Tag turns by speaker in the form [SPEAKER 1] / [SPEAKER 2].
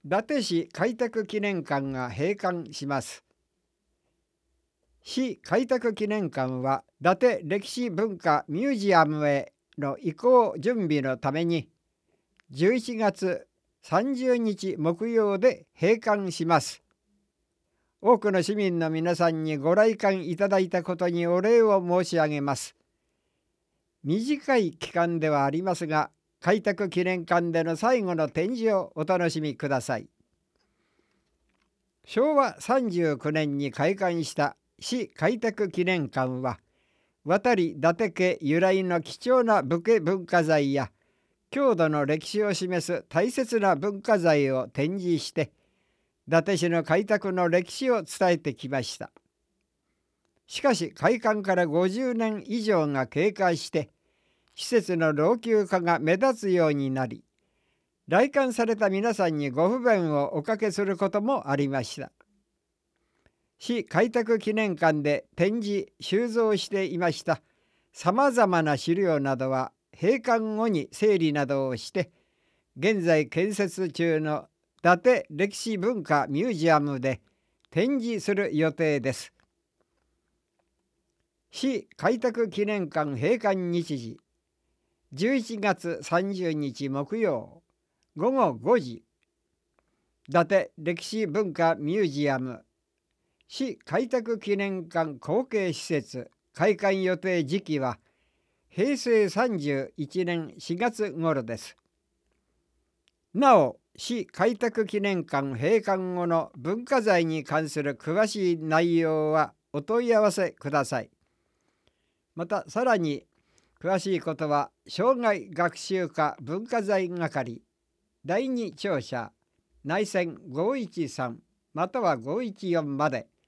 [SPEAKER 1] 伊達市開拓記念館が閉館します。市開拓記念館は伊達歴史文化ミュージアムへの移行準備のために11月30日木曜で閉館します。多くの市民の皆さんにご来館いただいたことにお礼を申し上げます。短い期間ではありますが、開拓記念館での最後の展示をお楽しみください。昭和39年に開館した市開拓記念館は、渡り伊達家由来の貴重な武家文化財や郷土の歴史を示す大切な文化財を展示して、伊達市の開拓の歴史を伝えてきました。しかし開館から50年以上が経過して、施設の老朽化が目立つようになり、来館された皆さんにご不便をおかけすることもありました。市開拓記念館で展示収蔵していましたさまざまな資料などは閉館後に整理などをして、現在建設中の伊達歴史文化ミュージアムで展示する予定です。市開拓記念館閉館日時11月30日木曜午後5時、伊達歴史文化ミュージアム市開拓記念館後継施設開館予定時期は平成31年4月頃です。なお、市開拓記念館閉館後の文化財に関する詳しい内容はお問い合わせください。またさらに詳しいことは生涯学習科文化財係第2庁舎内線513または514まで